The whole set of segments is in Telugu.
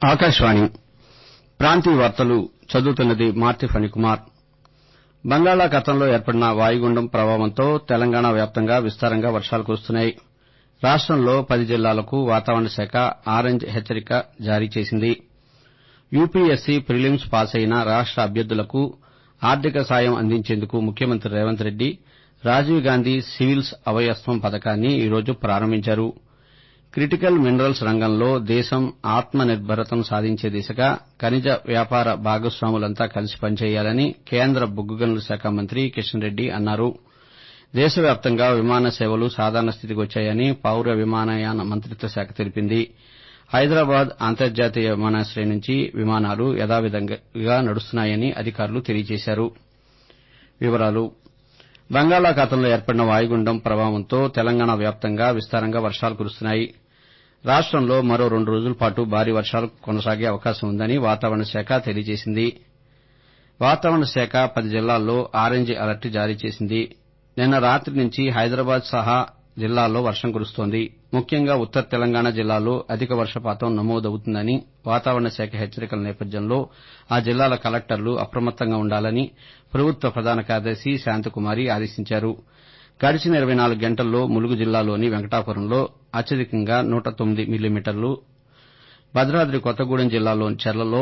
ఆకాశవాణి ప్రాంతీయ వార్తలు చదువుతున్నది మార్తి ఫణికుమార్. బంగాళాఖాతంలో ఏర్పడిన వాయుగుండం ప్రభావంతో తెలంగాణ వ్యాప్తంగా విస్తారంగా వర్షాలు కురుస్తున్నాయి. రాష్టంలో 10 జిల్లాలకు వాతావరణ శాఖ ఆరెంజ్ హెచ్చరిక జారీ చేసింది. యూపీఎస్సీ ప్రిలిమ్స్ పాసైన రాష్ట అభ్యర్థులకు ఆర్థిక సాయం అందించేందుకు ముఖ్యమంత్రి రేవంత్ రెడ్డి రాజీవ్ గాంధీ సివిల్స్ అభయస్థం పథకాన్ని ఈ రోజు ప్రారంభించారు. క్రిటికల్ మినరల్స్ రంగంలో దేశం ఆత్మ నిర్బరతను సాధించే దిశగా ఖనిజ వ్యాపార భాగస్వాములంతా కలిసి పనిచేయాలని కేంద్ర బొగ్గు గనుల శాఖ మంత్రి కిషన్ రెడ్డి అన్నారు. దేశవ్యాప్తంగా విమాన సేవలు సాధారణ స్థితికి వచ్చాయని పౌర విమానయాన మంత్రిత్వ శాఖ తెలిపింది. హైదరాబాద్ అంతర్జాతీయ విమానాశయం నుంచి విమానాలు యథావిధిగా నడుస్తున్నాయని అధికారులు తెలియజేశారు. బంగాళాఖాతంలో ఏర్పడిన వాయుగుండం ప్రభావంతో తెలంగాణ వ్యాప్తంగా విస్తారంగా వర్షాలు కురుస్తున్నాయి. రాష్టంలో మరో 2 రోజుల పాటు భారీ వర్షాలు కొనసాగే అవకాశం ఉందని వాతావరణ శాఖ తెలియజేసింది. వాతావరణ శాఖ 10 జిల్లాల్లో ఆరెంజ్ అలర్ట్ జారీ చేసింది. నిన్న రాత్రి నుంచి హైదరాబాద్ సహా జిల్లాల్లో వర్షం కురుస్తోంది. ముఖ్యంగా ఉత్తర తెలంగాణ జిల్లాలో అధిక వర్షపాతం నమోదవుతుందని వాతావరణ శాఖ హెచ్చరికల నేపథ్యంలో ఆ జిల్లాల కలెక్టర్లు అప్రమత్తంగా ఉండాలని ప్రభుత్వ ప్రధాన కార్యదర్శి శాంతకుమారి ఆదేశించారు. గడిచిన 24 గంటల్లో ములుగు జిల్లాలోని వెంకటాపురంలో అత్యధికంగా 109 మిల్లీమీటర్లు, భద్రాద్రి కొత్తగూడెం జిల్లాలోని చెర్లలో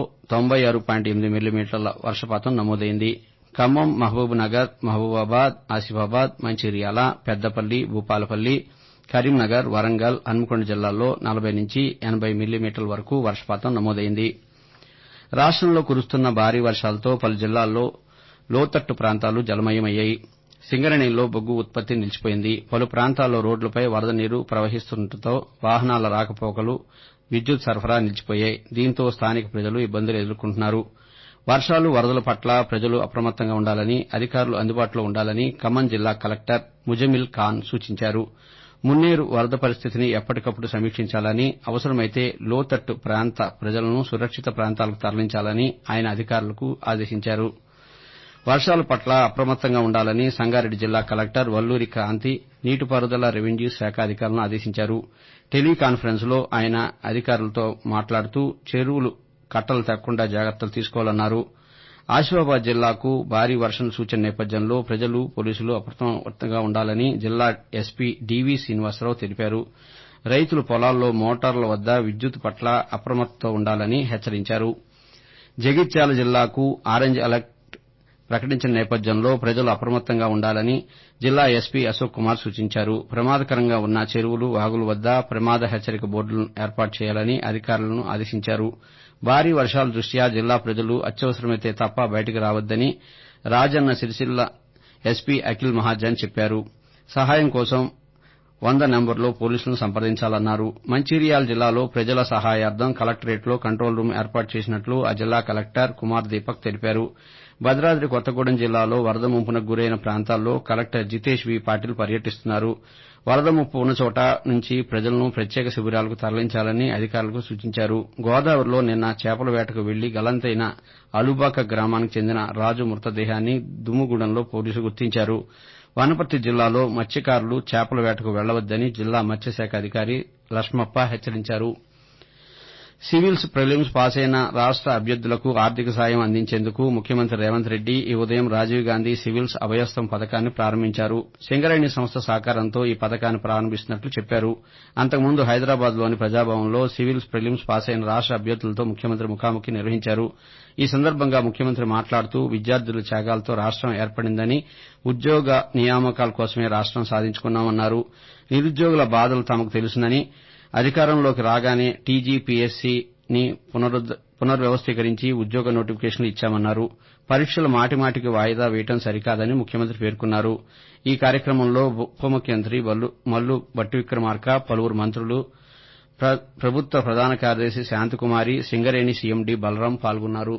96.8 మిల్లీమీటర్ల వర్షపాతం నమోదైంది. ఖమ్మం, మహబూబ్ నగర్, మహబూబాబాద్, ఆసిఫాబాద్, మంచిర్యాల, పెద్దపల్లి, భూపాలపల్లి, కరీంనగర్, వరంగల్, హన్మకొండ జిల్లాల్లో 40 నుంచి 80 మిల్లీమీటర్ల వరకు వర్షపాతం నమోదైంది. రాష్టంలో కురుస్తున్న భారీ వర్షాలతో పలు జిల్లాల్లో లోతట్టు ప్రాంతాలు జలమయమయ్యాయి. సింగరేణిలో బొగ్గు ఉత్పత్తి నిలిచిపోయింది. పలు ప్రాంతాల్లో రోడ్లపై వరద నీరు ప్రవహిస్తుండటంతో వాహనాల రాకపోకలు, విద్యుత్ సరఫరా నిలిచిపోయాయి. దీంతో స్థానిక ప్రజలు ఇబ్బందులు ఎదుర్కొంటున్నారు. వర్షాలు, వరదల పట్ల ప్రజలు అప్రమత్తంగా ఉండాలని, అధికారులు అందుబాటులో ఉండాలని ఖమ్మం జిల్లా కలెక్టర్ ముజమిల్ ఖాన్ సూచించారు. మున్నేరు వరద పరిస్థితిని ఎప్పటికప్పుడు సమీక్షించాలని, అవసరమైతే లోతట్టు ప్రాంత ప్రజలను సురక్షిత ప్రాంతాలకు తరలించాలని ఆయన అధికారులకు ఆదేశించారు. వర్షాల పట్ల అప్రమత్తంగా ఉండాలని సంగారెడ్డి జిల్లా కలెక్టర్ వల్లూరి క్రాంతి నీటిపారుదల, రెవెన్యూ శాఖ అధికారులను ఆదేశించారు. టెలికాన్ఫరెన్స్లో ఆయన అధికారులతో మాట్లాడుతూ చెరువులు కట్టలు తెగకుండా జాగ్రత్తలు తీసుకోవాలన్నారు. ఆసిఫాబాద్ జిల్లాకు భారీ వర్షం సూచన నేపథ్యంలో ప్రజలు, పోలీసులు అప్రమత్తంగా ఉండాలని జిల్లా ఎస్పీ డీవీ శ్రీనివాసరావు తెలిపారు. రైతులు పొలాల్లో మోటార్ల వద్ద విద్యుత్ పట్ల అప్రమత్తతో ఉండాలని హెచ్చరించారు. జగిత్యాల జిల్లాకు ఆరెంజ్ అలర్ట్ ప్రకటించిన నేపథ్యంలో ప్రజలు అప్రమత్తంగా ఉండాలని జిల్లా ఎస్పీ అశోక్ కుమార్ సూచించారు. ప్రమాదకరంగా ఉన్న చెరువులు, వాగుల వద్ద ప్రమాద హెచ్చరిక బోర్డులను ఏర్పాటు చేయాలని అధికారులను ఆదేశించారు. భారీ వర్షాల దృష్ట్యా జిల్లా ప్రజలు అత్యవసరమైతే తప్ప బయటకు రావద్దని రాజన్న సిరిసిల్ల ఎస్పీ అఖిల్ మహాజన్ చెప్పారు. సహాయం కోసం 100 నంబర్లో పోలీసులను సంప్రదించాలన్నారు. మంచిర్యాల జిల్లాలో ప్రజల సహాయార్థం కలెక్టరేట్లో కంట్రోల్ రూమ్ ఏర్పాటు చేసినట్లు ఆ జిల్లా కలెక్టర్ కుమార్ దీపక్ తెలిపారు. భద్రాద్రి కొత్తగూడెం జిల్లాలో వరద ముంపునకు గురైన ప్రాంతాల్లో కలెక్టర్ జితేష్ వి పాటిల్ పర్యటిస్తున్నారు. వరద ముప్పు ఉన్న చోట నుంచి ప్రజలను ప్రత్యేక శిబిరాలకు తరలించాలని అధికారులకు సూచించారు. గోదావరిలో నిన్న చేపల వేటకు వెళ్లి గల్లంతైన అలుబాక గ్రామానికి చెందిన రాజు మృతదేహాన్ని దుమ్ముగూడెంలో పోలీసులు గుర్తించారు. వనపర్తి జిల్లాలో మత్స్యకారులు చేపల వేటకు వెళ్లవద్దని జిల్లా మత్స్యశాఖ అధికారి లక్ష్మప్ప హెచ్చరించారు. సివిల్స్ ప్రిలిమ్స్ పాసైన రాష్ట అభ్యర్థులకు ఆర్థిక సాయం అందించేందుకు ముఖ్యమంత్రి రేవంత్ రెడ్డి ఈ ఉదయం రాజీవ్ గాంధీ సివిల్స్ అభయస్థం పథకాన్ని ప్రారంభించారు. సింగరేణి సంస్థ సహకారంతో ఈ పథకాన్ని ప్రారంభిస్తున్నట్లు చెప్పారు. అంతకుముందు హైదరాబాద్లోని ప్రజాభవన్లో సివిల్స్ ప్రిలిమ్స్ పాసైన రాష్ట అభ్యర్థులతో ముఖ్యమంత్రి ముఖాముఖి నిర్వహించారు. ఈ సందర్భంగా ముఖ్యమంత్రి మాట్లాడుతూ విద్యార్థుల త్యాగాలతో రాష్టం ఏర్పడిందని, ఉద్యోగ నియామకాల కోసమే రాష్టం సాధించుకున్నామన్నారు. నిరుద్యోగుల బాధలు తమకు తెలుసునని, అధికారంలోకి రాగానే టీజీపీఎస్సీని పునర్వ్యవస్థీకరించి ఉద్యోగ నోటిఫికేషన్లు ఇచ్చామన్నారు. పరీక్షలు మాటిమాటికి వాయిదా వేయడం సరికాదని ముఖ్యమంత్రి పేర్కొన్నారు. ఈ కార్యక్రమంలో ఉప ముఖ్యమంత్రి మల్లు భట్టి విక్రమార్క, పలువురు మంత్రులు, ప్రభుత్వ ప్రధాన కార్యదర్శి శాంతకుమారి, సింగరేణి సీఎండీ బలరాం పాల్గొన్నారు.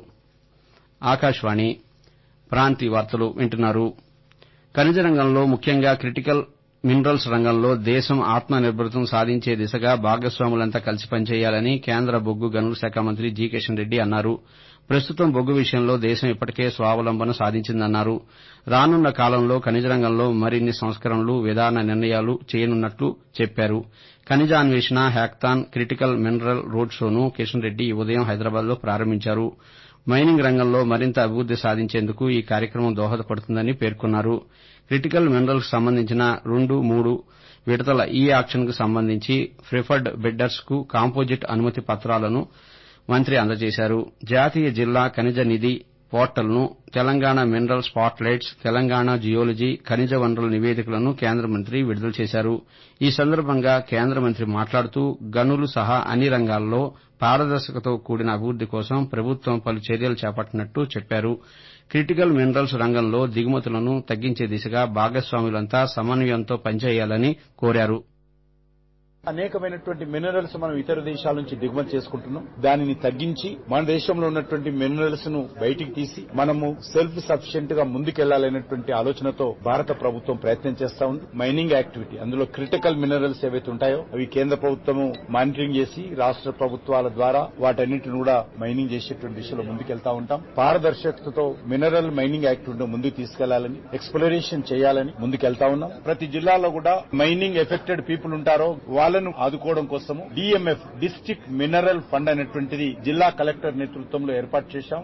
ఖనిజ రంగంలో ముఖ్యంగా క్రిటికల్ మినరల్స్ రంగంలో దేశం ఆత్మనిర్భరతను సాధించే దిశగా భాగస్వాములంతా కలిసి పనిచేయాలని కేంద్ర బొగ్గు గనుల శాఖ మంత్రి జి కిషన్ రెడ్డి అన్నారు. ప్రస్తుతం బొగ్గు విషయంలో దేశం ఇప్పటికే స్వావలంబన సాధించిందన్నారు. రానున్న కాలంలో ఖనిజ రంగంలో మరిన్ని సంస్కరణలు, విధాన నిర్ణయాలు చేయనున్నట్లు చెప్పారు. ఖనిజాన్వేషణ హ్యాకథాన్ క్రిటికల్ మినరల్ రోడ్ షోను కిషన్ రెడ్డి ఈ ఉదయం హైదరాబాద్లో ప్రారంభించారు. మైనింగ్ రంగంలో మరింత అభివృద్ది సాధించేందుకు ఈ కార్యక్రమం దోహదపడుతుందని పేర్కొన్నారు. క్రిటికల్ మినరల్స్ సంబంధించిన 2, 3 విడతల ఈ ఆక్షన్కు సంబంధించి ప్రిఫర్డ్ బిడ్డర్స్ కు కాంపోజిట్ అనుమతి పత్రాలను మంత్రి అందజేశారు. జాతీయ జిల్లా ఖనిజ నిధి పోర్టల్ను, Telangana mineral spotlights, Telangana geology, ఖనిజ వనరుల నివేదికలను కేంద్ర మంత్రి విడుదల చేశారు. ఈ సందర్భంగా కేంద్ర మంత్రి మాట్లాడుతూ గనులు సహా అన్ని రంగాల్లో పారదర్శకతతో కూడిన అభివృద్ది కోసం ప్రభుత్వం పలు చర్యలు చేపట్టినట్టు చెప్పారు. క్రిటికల్ మినరల్స్ రంగంలో దిగుమతులను తగ్గించే దిశగా భాగస్వాములంతా సమన్వయంతో పనిచేయాలని కోరారు. అనేకమైనటువంటి మినరల్స్ మనం ఇతర దేశాల నుంచి దిగుమతి చేసుకుంటున్నాం. దానిని తగ్గించి మన దేశంలో ఉన్నటువంటి మినరల్స్ ను బయటికి తీసి మనము సెల్ఫ్ సఫిషియెంట్ గా ముందుకెళ్లాలనేటువంటి ఆలోచనతో భారత ప్రభుత్వం ప్రయత్నం చేస్తా ఉంది. మైనింగ్ యాక్టివిటీ అందులో క్రిటికల్ మినరల్స్ ఏవైతే ఉంటాయో అవి కేంద్ర ప్రభుత్వము మానిటరింగ్ చేసి రాష్ట్ర ప్రభుత్వాల ద్వారా వాటన్నిటిని కూడా మైనింగ్ చేసేటువంటి దిశలో ముందుకెళ్తా ఉంటాం. పారదర్శకతతో మినరల్ మైనింగ్ యాక్టివిటీని ముందుకు తీసుకెళ్లాలని, ఎక్స్ప్లోరేషన్ చేయాలని ముందుకెళ్తా ఉన్నాం. ప్రతి జిల్లాలో కూడా మైనింగ్ ఎఫెక్టెడ్ పీపుల్ ఉంటారో వాళ్ళను ఆదుకోవడం కోసము డిఎంఎఫ్ డిస్ట్రిక్ట్ మినరల్ ఫండ్ అనేటువంటిది జిల్లా కలెక్టర్ నేతృత్వంలో ఏర్పాటు చేశాం.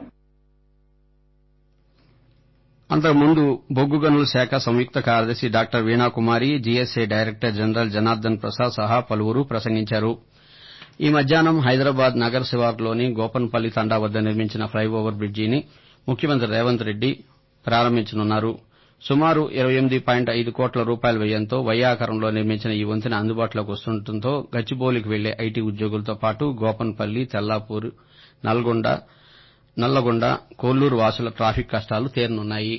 అంతకుముందు బొగ్గు గనుల శాఖ సంయుక్త కార్యదర్శి doctor Veenakumari, GSI director general Janardhan Prasad సహా పలువురు ప్రసంగించారు. ఈ మధ్యాహ్నం హైదరాబాద్ నగర శివారులోని గోపన్పల్లి తండా వద్ద నిర్మించిన ఫ్లైఓవర్ బ్రిడ్జిని ముఖ్యమంత్రి రేవంత్ రెడ్డి ప్రారంభించనున్నారు. సుమారు 28.5 కోట్ల రూపాయల వ్యయంతో వైయాకారంలో నిర్మించిన ఈ వంతెన అందుబాటులోకి వస్తుండటంతో గచ్చిబౌలికి వెళ్లే ఐటీ ఉద్యోగులతో పాటు గోపన్పల్లి, తెల్లాపూర్, నల్లగొండ, కొల్లూరు వాసుల ట్రాఫిక్ కష్టాలు తీరనున్నాయి.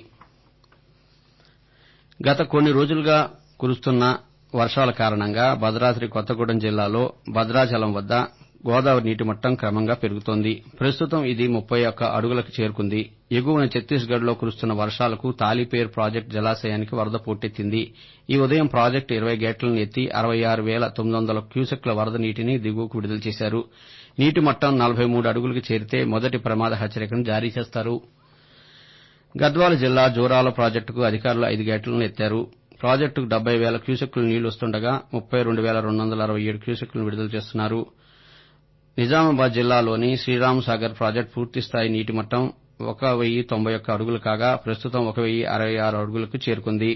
గత కొన్ని రోజులుగా కురుస్తున్న వర్షాల కారణంగా భద్రాద్రి కొత్తగూడెం జిల్లాలో భద్రాచలం వద్ద గోదావరి నీటిమట్టం క్రమంగా పెరుగుతోంది. ప్రస్తుతం ఇది 31 అడుగులకు చేరుకుంది. ఎగువన ఛత్తీస్గఢ్ లో కురుస్తున్న వర్షాలకు తాలిపేర్ ప్రాజెక్టు జలాశయానికి వరద పోటెత్తింది. ఈ ఉదయం ప్రాజెక్టు 20 గేట్లను ఎత్తి 66,900 క్యూసెక్ల వరద నీటిని దిగువకు విడుదల చేశారు. నీటి మట్టం 43 అడుగులకు చేరితే మొదటి ప్రమాద హెచ్చరికను జారీ చేస్తారు. గద్వాల జిల్లా జూరాల ప్రాజెక్టుకు అధికారులు 5 గేట్లను ఎత్తారు. ప్రాజెక్టుకు 70,000 క్యూసెక్కుల నీళ్లొస్తుండగా 32,267 క్యూసెక్కులను విడుదల చేస్తున్నారు. నిజామాబాద్ జిల్లాలోని శ్రీరామ్ సాగర్ ప్రాజెక్టు పూర్తిస్థాయి నీటి మట్టం 1,091 అడుగులు కాగా ప్రస్తుతం 1,066 అడుగులకు చేరుకుంది.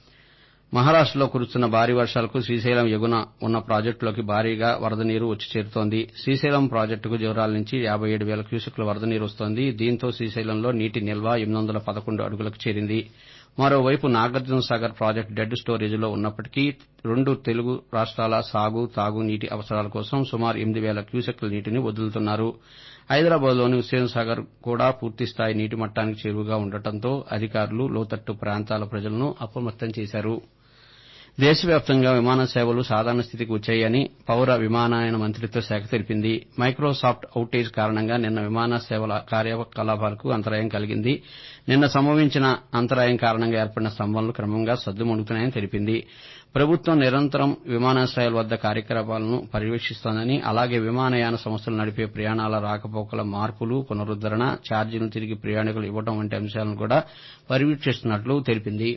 మహారాష్టలో కురుస్తున్న భారీ వర్షాలకు శ్రీశైలం ఎగువన ఉన్న ప్రాజెక్టులోకి భారీగా వరద నీరు వచ్చి చేరుతోంది. శ్రీశైలం ప్రాజెక్టుకు జూరాల నుంచి 57,000 క్యూసెక్కుల వరద నీరు వస్తోంది. దీంతో శ్రీశైలంలో నీటి నిల్వ 811 అడుగులకు చేరింది. మరోవైపు నాగార్జున సాగర్ ప్రాజెక్టు డెడ్ స్టోరేజీలో ఉన్నప్పటికీ 2 తెలుగు రాష్ట్రాల సాగు, తాగు నీటి అవసరాల కోసం సుమారు 8,000 క్యూసెక్కుల నీటిని వదులుతున్నారు. హైదరాబాద్లోని హుస్సేన్ సాగర్ కూడా పూర్తిస్థాయి నీటి మట్టానికి చేరువగా ఉండటంతో అధికారులు లోతట్టు ప్రాంతాల ప్రజలను అప్రమత్తం చేశారు. దేశవ్యాప్తంగా విమాన సేవలు సాధారణ స్థితికి వచ్చాయని పౌర విమానయాన మంత్రిత్వ శాఖ తెలిపింది. మైక్రోసాఫ్ట్ ఔటేజ్ కారణంగా నిన్న విమాన సేవల కార్యకలాపాలకు అంతరాయం కలిగింది. నిన్న సంభవించిన అంతరాయం కారణంగా ఏర్పడిన స్తంభనలు క్రమంగా సద్దుమణుగుతున్నాయని తెలిపింది. ప్రభుత్వం నిరంతరం విమానాశ్రయాల వద్ద కార్యకలాపాలను పర్యవేక్షిస్తోందని, అలాగే విమానయాన సంస్థలు నడిపే ప్రయాణాల రాకపోకల మార్పులు, పునరుద్దరణ, ఛార్జీలను తిరిగి ప్రయాణికులు ఇవ్వడం వంటి అంశాలను కూడా పర్యవేక్షిస్తున్నట్లు తెలిపింది.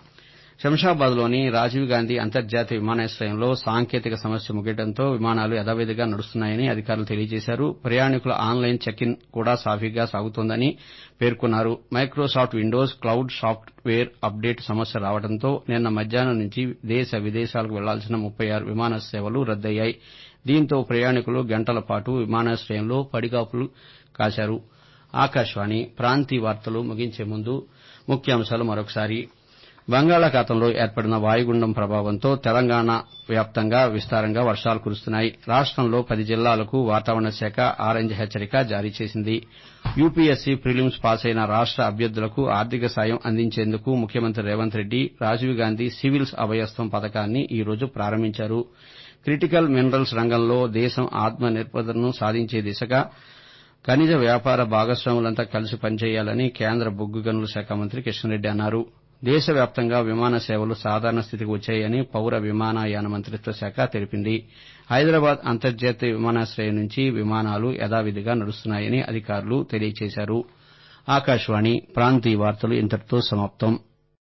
శంషాబాద్లోని రాజీవ్ గాంధీ అంతర్జాతీయ విమానాశ్రయంలో సాంకేతిక సమస్య ముగియడంతో విమానాలు యథావిధిగా నడుస్తున్నాయని అధికారులు తెలియజేశారు. ప్రయాణికుల ఆన్లైన్ చెక్ ఇన్ కూడా సాఫీగా సాగుతోందని పేర్కొన్నారు. Microsoft Windows cloud software update సమస్య రావడంతో నిన్న మధ్యాహ్నం నుంచి దేశ విదేశాలకు వెళ్లాల్సిన 36 విమాన సేవలు రద్దయ్యాయి. దీంతో ప్రయాణికులు గంటల పాటు విమానాశ్రయంలో పడిగాపులు కాశారు. ఆకాశవాణి ప్రాంతీయ వార్తలు ముగించే ముందు ముఖ్యాంశాలు మరొకసారి. బంగాళాఖాతంలో ఏర్పడిన వాయుగుండం ప్రభావంతో తెలంగాణ వ్యాప్తంగా విస్తారంగా వర్షాలు కురుస్తున్నాయి. రాష్టంలో 10 జిల్లాలకు వాతావరణ శాఖ ఆరెంజ్ హెచ్చరిక జారీ చేసింది. యూపీఎస్సీ ప్రిలిమ్స్ పాసైన రాష్ట అభ్యర్థులకు ఆర్థిక సాయం అందించేందుకు ముఖ్యమంత్రి రేవంత్ రెడ్డి రాజీవ్ గాంధీ సివిల్స్ అభయస్థం పథకాన్ని ఈ రోజు ప్రారంభించారు. క్రిటికల్ మినరల్స్ రంగంలో దేశం ఆత్మ నిర్భరతను సాధించే దిశగా ఖనిజ వ్యాపార భాగస్వాములంతా కలిసి పనిచేయాలని కేంద్ర బొగ్గు గనుల శాఖ మంత్రి కిషన్ రెడ్డి అన్నారు. దేశవ్యాప్తంగా విమాన సేవలు సాధారణ స్థితికి వచ్చాయని పౌర విమానయాన మంత్రిత్వ శాఖ తెలిపింది. హైదరాబాద్ అంతర్జాతీయ విమానాశ్రయం నుంచి విమానాలు యథావిధిగా నడుస్తున్నాయని అధికారులు తెలియజేశారు. ఆకాశవాణి ప్రాంతీయ వార్తలు ఇంతటితో సమాప్తం.